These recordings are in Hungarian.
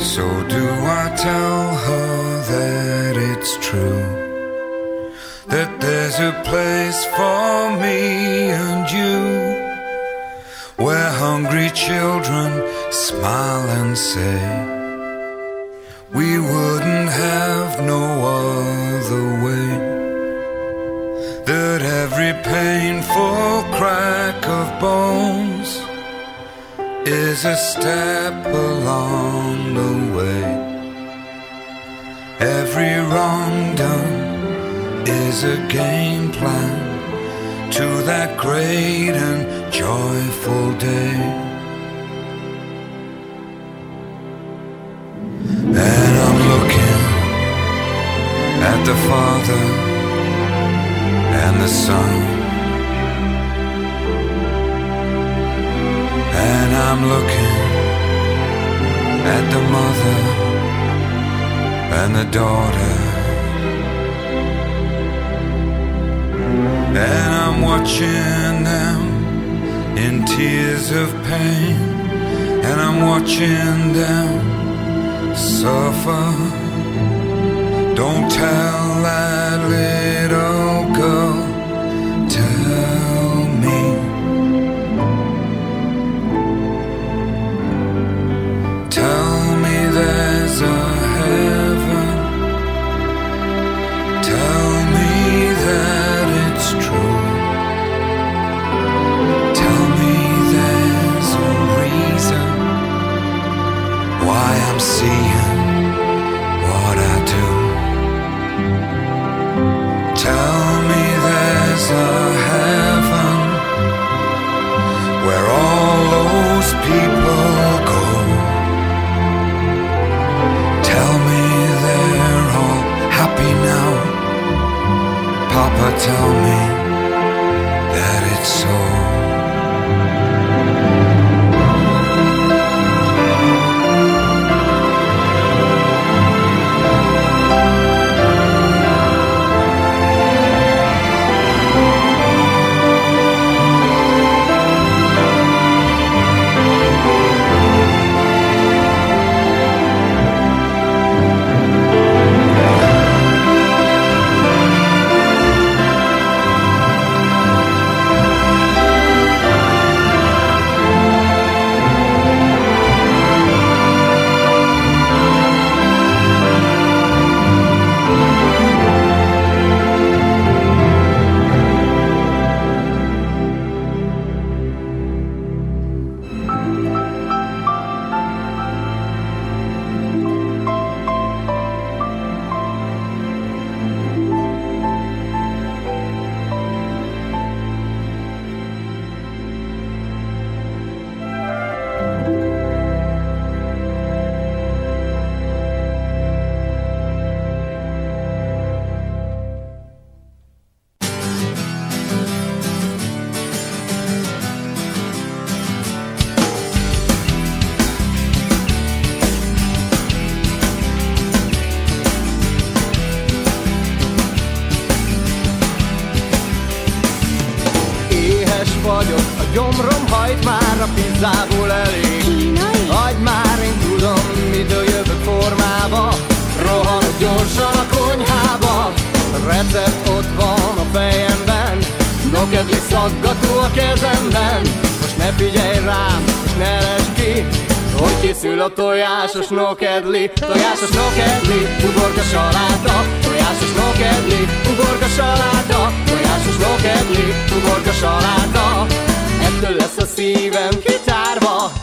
So do I tell her that it's true, that there's a place for me and you, where hungry children smile and say, we wouldn't have no other way, that every painful crack of bones is a step along the way, every wrong done is a game plan to that great and joyful day. And I'm looking at the Father and the Son, and I'm looking at the mother and the daughter, and I'm watching them in tears of pain, and I'm watching them suffer. Don't tell that little girl, tell me. Tell me there's a heaven. Tell me that it's true. Tell me there's a reason why I'm seeing what I do. Tell me there's a heaven where all those people go. Tell me they're all happy now. Papa, tell me that it's so. Vagyok, a gyomrom hajt már, a pizzából elég. Kínai? Hagyd már, én tudom, mitől jövök formába. Rohanok gyorsan a konyhába, a recept ott van a fejemben, nokedli szaggató a kezemben. Most ne figyelj rám, és ne lesd ki, hogy készül a tojásos nokedli. Tojásos nokedli, uborka saláta. Tojásos nokedli, uborka saláta. Tojásos nokedli, uborka saláta. Ettől lesz a szívem kitárva.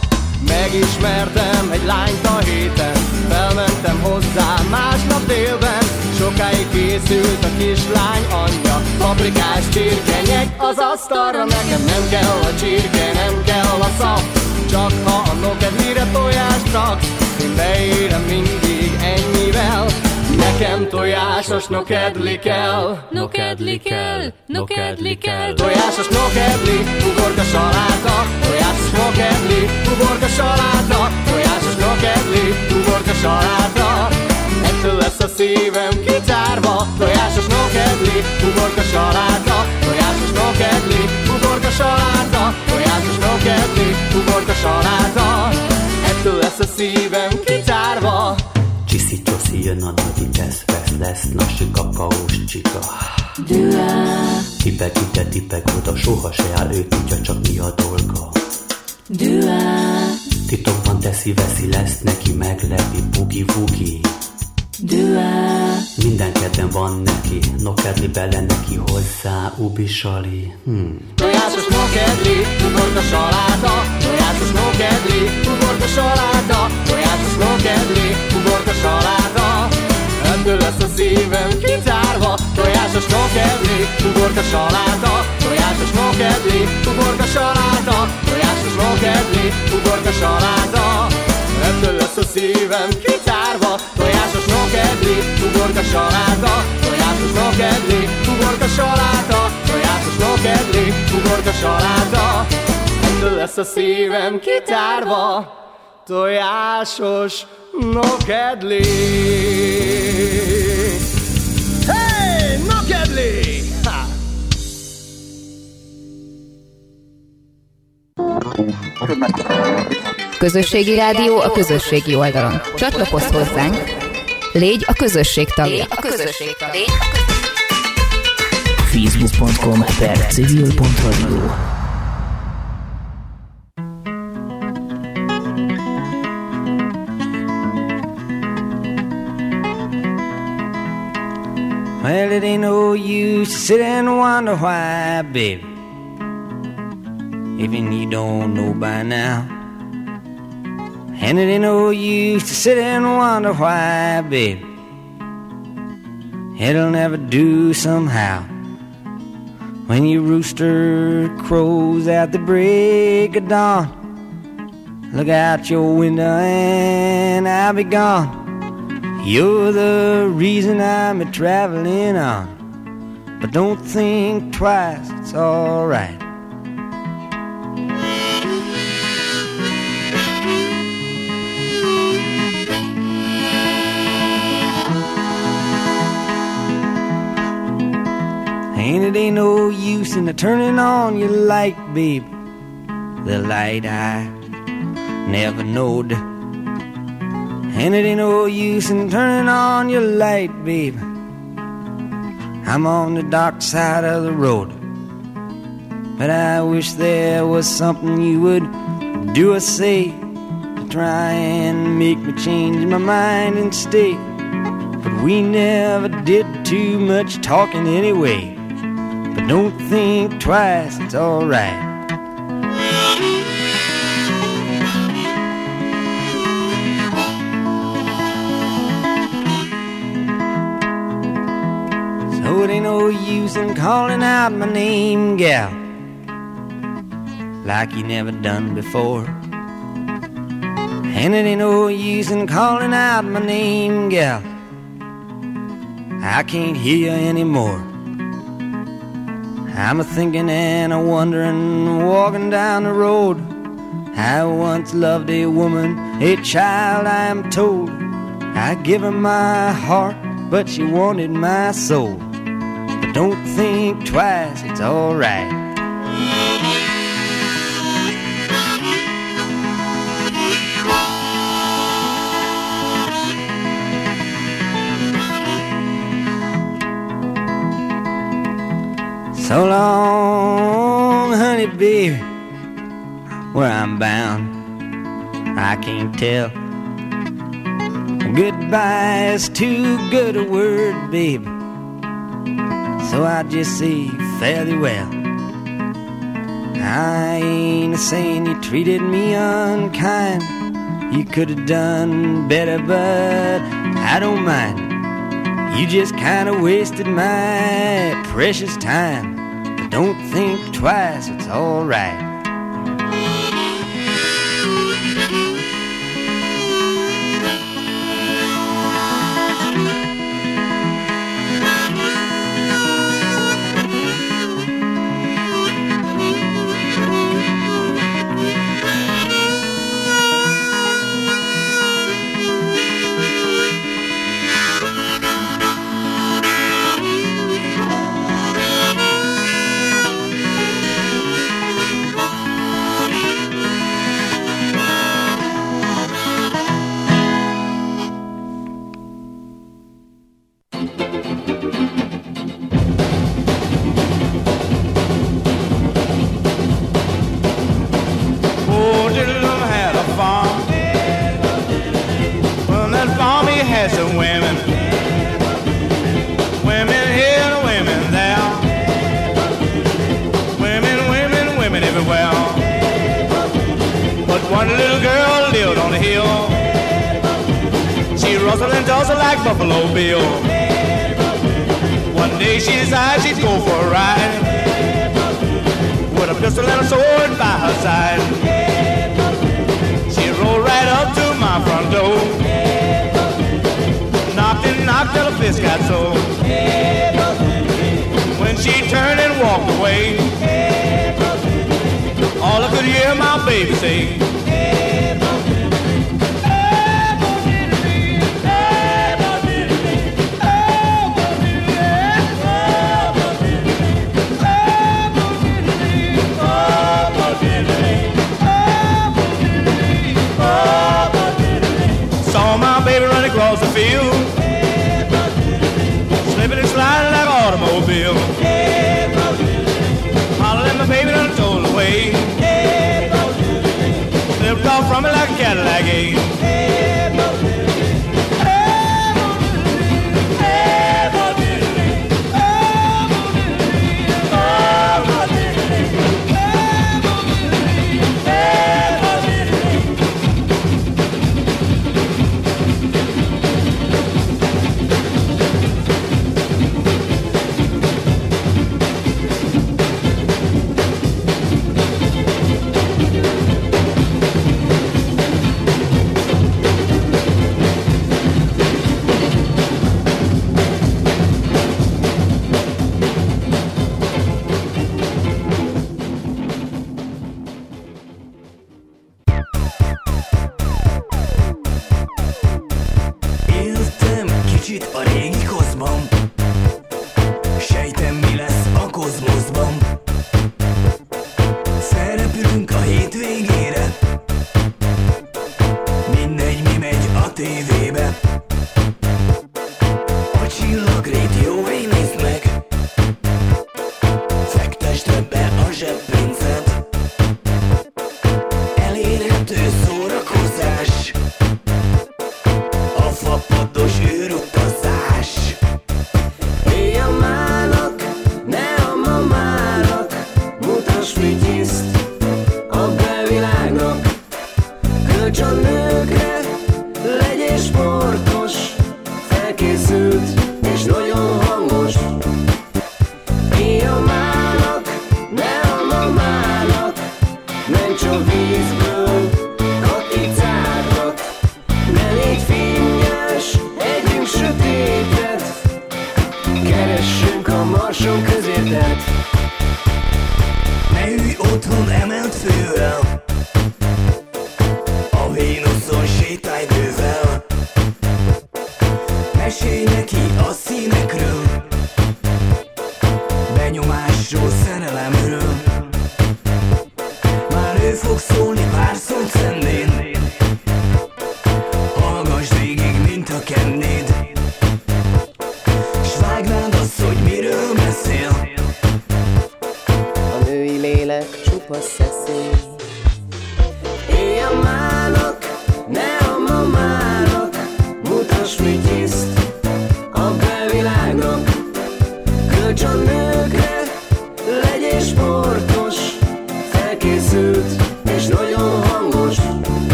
Megismertem egy lányt a héten, felmentem hozzá másnap délben. Sokáig készült a kislány anyja, paprikás csirkenyek az asztalra. Nekem nem kell a csirke, nem kell a szap, csak ha a nokedlire tojást raksz. Én beérem mindig ennyivel, nekem tojásos nokedli kell. Nokedli kell, nokedli kell. Tojásos nokedli, uborka saláta. Tojásos nokedli, uborka saláta. Tojásos nokedli, uborka saláta. Ettől lesz a szívem kitárva. Tojásos nokedli, uborka saláta. Tojásos nokedli, uborka saláta. Tojásos nokedli, uborka saláta. Ettől lesz a szívem kitárva. Csiszi-csoszi jön a nagy tesz-vesz, lesz nasi kakaós csika. Tipek ide, tipek oda, soha se áll ő tudja, csak mi a dolga. Titokban teszi-veszi, lesz neki meglepi, bugi-vugi. Minden kedven van neki, nokedli bele neki hozzá, ubisali. Tojásos nokedli, ugorka saláta. Tojásos nokedli, ugorka saláta. Tojásos nokedli, ugorka saláta. Ettől lesz a szívem kitárva. Tojásos nokedli, ugorka saláta. Tojásos nokedli, ugorka saláta. Tojásos nokedli, ugorka saláta. Ettől lesz a szívem kitárva. Tojásos nokedli, ugorka saláta. Tojásos nokedli, ugorka saláta. Tojásos nokedli, ugorka saláta. Ettől lesz a szívem kitárva. Tojásos nokedli. Hey, nokedli! Ha! Közösségi rádió a közösségi oldalon. Csatlakozz hozzánk, légy a közösség tagja. Facebook.com/civil.radio. Well, it ain't no use to sit and wonder why, baby. Even you don't know by now. And it ain't no use to sit and wonder why, baby. It'll never do somehow. When your rooster crows at the break of dawn, look out your window and I'll be gone. You're the reason I'm a-traveling on. But don't think twice, it's alright. And it ain't no use in turning on your light, babe. The light I never knowed. And it ain't no use in turning on your light, babe. I'm on the dark side of the road. But I wish there was something you would do or say to try and make me change my mind and stay. But we never did too much talking anyway. But don't think twice, it's alright. So it ain't no use in calling out my name, gal, like you never done before. And it ain't no use in calling out my name, gal, I can't hear you anymore. I'm a-thinking and a-wondering, walking down the road. I once loved a woman, a child I am told. I give her my heart, but she wanted my soul. But don't think twice, it's alright. So long, honey, baby, where I'm bound, I can't tell. Goodbye is too good a word, baby, so I just say fare thee well. I ain't saying you treated me unkind. You could have done better, but I don't mind. You just kind of wasted my precious time. But don't think twice, it's alright. She rustled and tussle like Buffalo Bill. One day she decided she'd go for a ride, with a pistol and a sword by her side. She rolled right up to my front door, knocked and knocked till her fist got sore. When she turned and walked away, all I could hear my baby say, saw my baby running across the field, slipping and sliding like an automobile. Hollered at my baby done told away, slipped off from me like a Cadillac gate.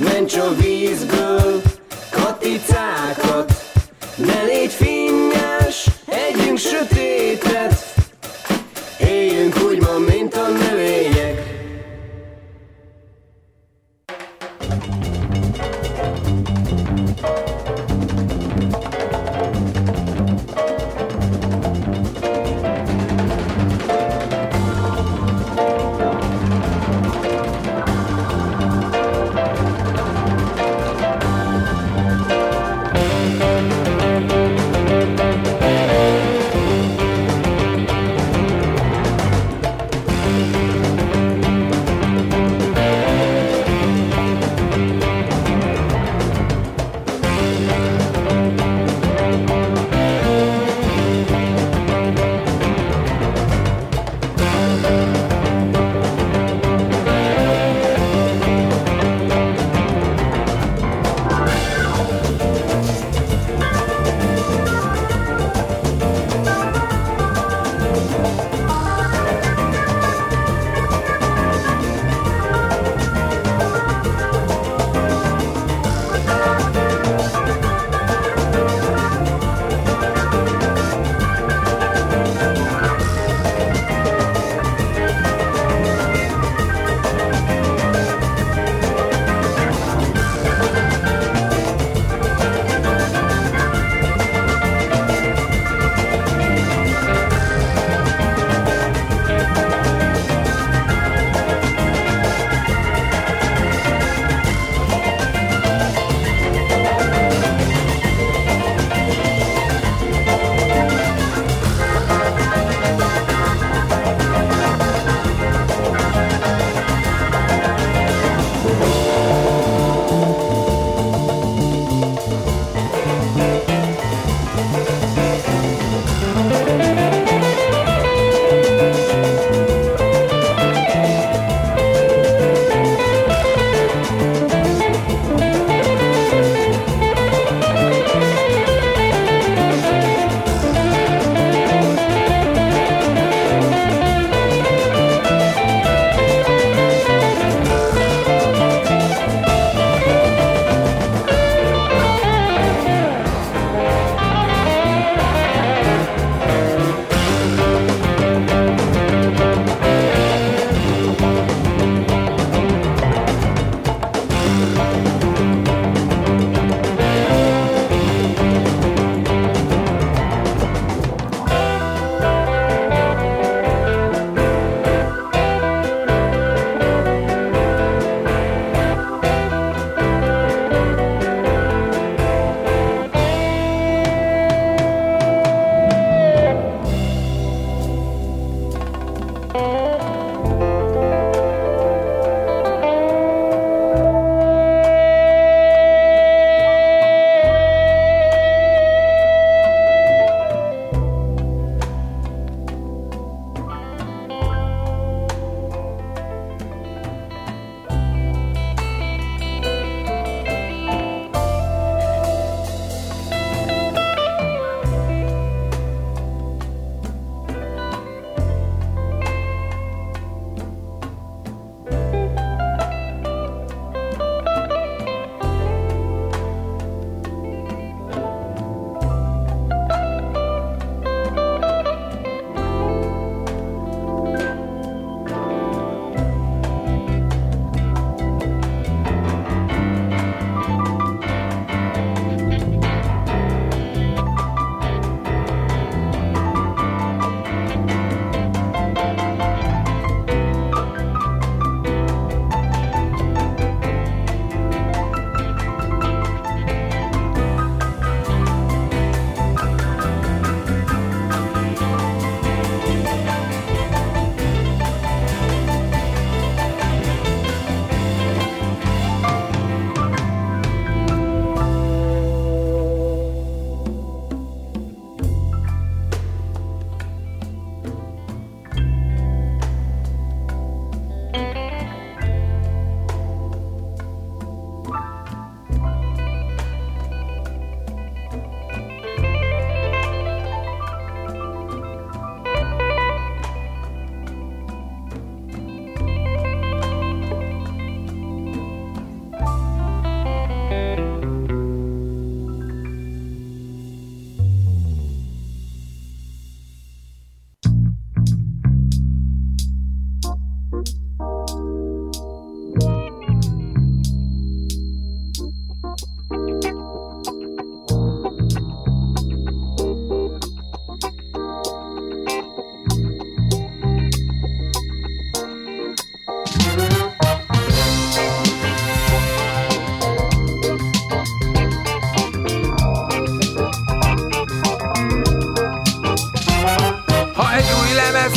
Mencs a vízből katicákat, ne légy finnyes,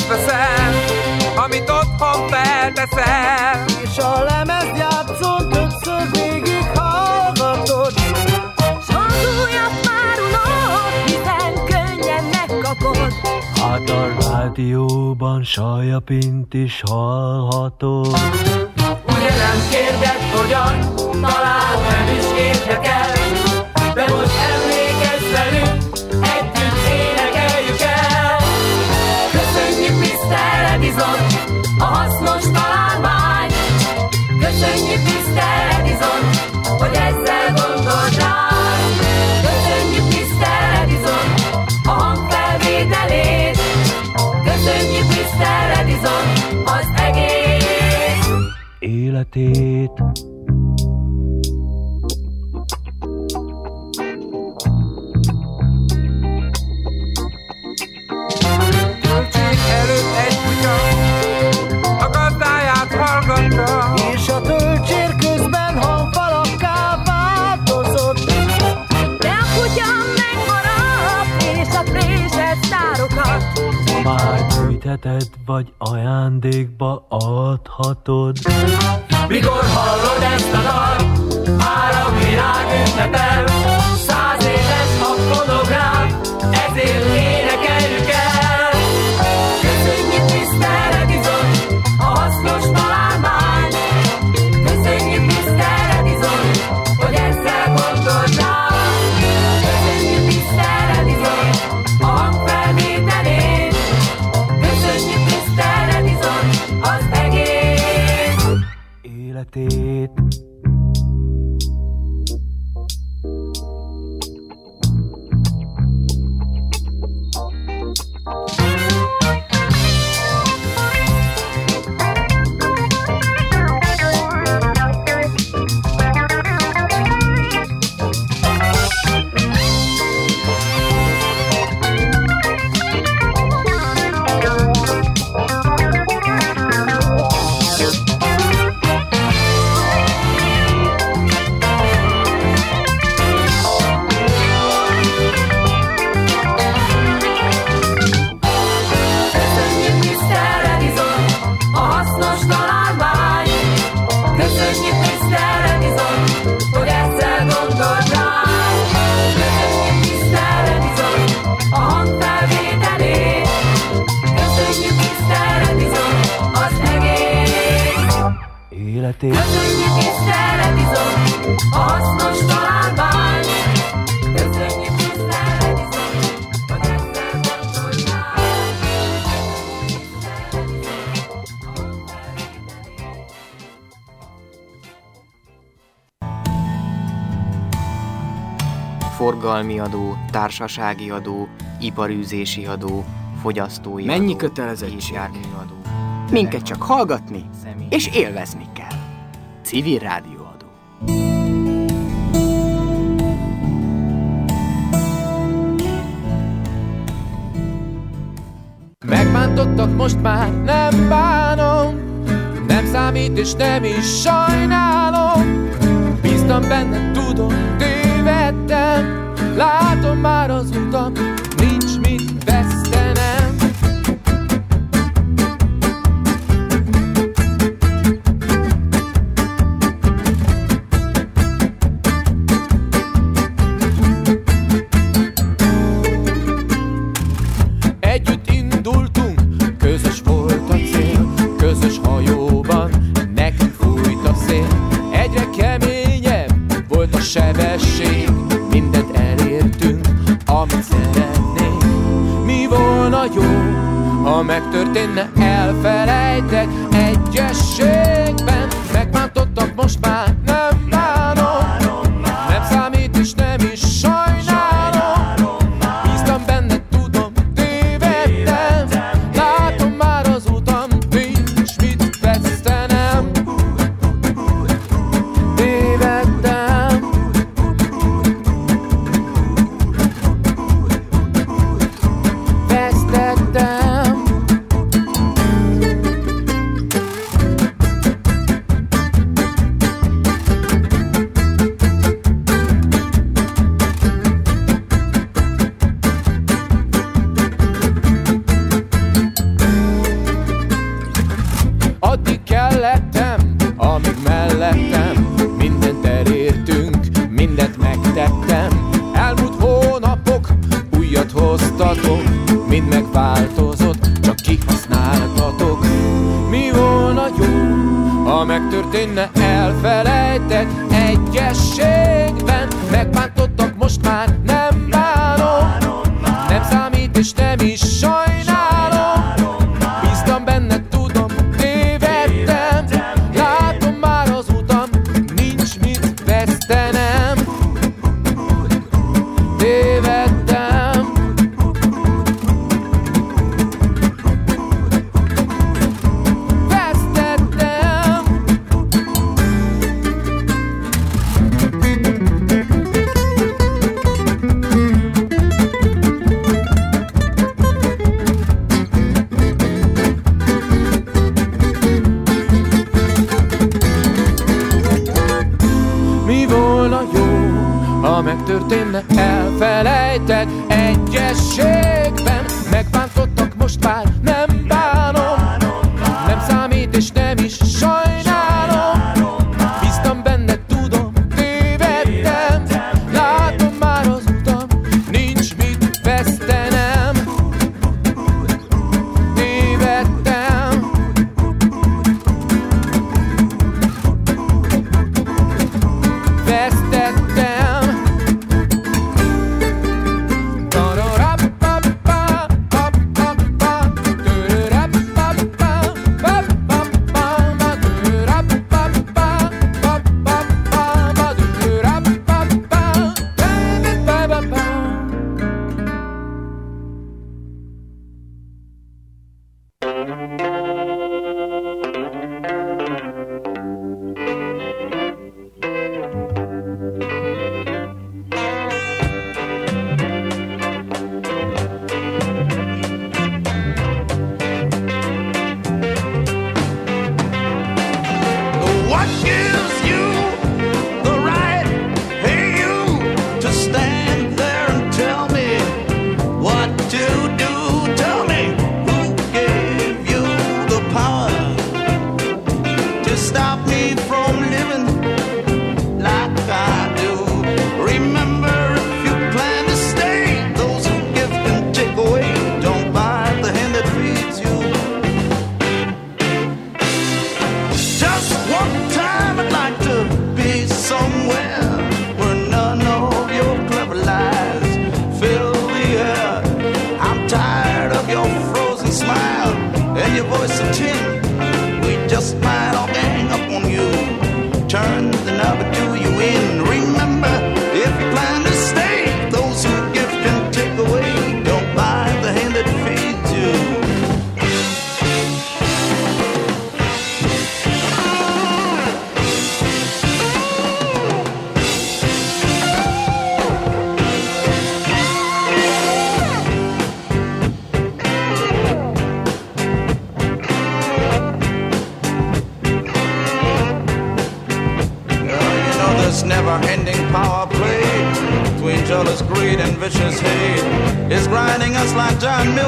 azt veszel, amit otthon felteszel. És a lemezjátszón többször végig hallgatod. S az újat már unod, hiszen könnyen megkapod. Hát a rádióban Saja Pint is hallhatod. Ugye nem kérded, hogyan, talán nem is érdekel, de most emlékezz velünk, együtt énekeljük el. Köszönjük Mr. Edison, a hasznos találmány. Köszönjük Mr. Edison, hogy ezzel gondolt ránk. Köszönjük Mr. Edison, a hangfelvételét. Köszönjük Mr. Edison, az egész életét. Töltség előtt egy kutya a gazdáját hallgatta, és a töltsér közben hangfalakká változott. De a kutya megmaradt, és a présett sztárokat. Ha már gyűjtheted, vagy ajándékba adhatod. Mikor hallod ezt a dalt, már a világ ünnepel. 100 éves a fonográf, ezért énekeljük el. Köszönjük Mr. Edison, a hasznos találmány. Köszönjük Mr. Edison, hogy ezzel gondolt ránk. Köszönjük Mr. Edison, a hangfelvételét. Köszönjük Mr. Edison, az egész életét. életét. Köszönjük Mr. Edison, a hasznos találmány. Köszönjük Mr. Edison, hogy ezzel gondoltál. Forgalmi adó, társasági adó, iparűzési adó, fogyasztói adó. Mennyi kötelezettség? Járműadó. Minket csak hallgatni és élvezni kell. Civil rádióadó. Megbántottak, most már nem bánom, nem számít és nem is sajnálom. Bíztam benne, tudom, tévedtem, látom már az utam, nincs mit vesztenem. Együtt indultunk, közös volt a cél, közös hajóban nekünk fújt a szél. Egyre keményebb volt a sebesség, mindent elértünk, amit szeretnénk. Mi volna jó, ha megtörténne, elfelejtek egyességben. Megbántottak, most már nem bánom, nem számít és nem is sajnálom. Bíztam benne, tudom, tévedtem, látom már az utam, nincs mit vesztenem. Tévedtem. Vesztettem. hallgatok, mind megváltozott, csak kihasználtatok. Mi volna jó, ha megtörténne, elfelejtett egyességben? Megbántottak, most már nem bánom, nem számít és nem is sajnálom. Bíztam benne, tudom, tévedtem, látom már az utam, nincs mit vesztenem. Tévedtem. Vesztettem. Mi volna jó, ha megtörténne, elfelejtett egyességben? Megbántottak, most már nem bánom, nem számít és nem is sajnálom. Bíztam benne, tudom, tévedtem, látom már az utam, nincs mit vesztenem. Tévedtem. Vesztettem. What gives you the right, hey you, to stand there and tell me what to do? Tell me, who gave you the power to stop me from living like I do? Remember, if you plan to stay, those who give can take away. Don't bite the hand that feeds you. Just one time I'd like to be somewhere where none of your clever lies fill the air. I'm tired of your frozen smile and your voice of tin. We just might all gang up on you, turn the knob and do you in. Remember, if you plan to stay, those who give can take away. Don't bite the hand that feeds you. This never-ending power play between jealous greed and vicious hate is grinding us like John Milton.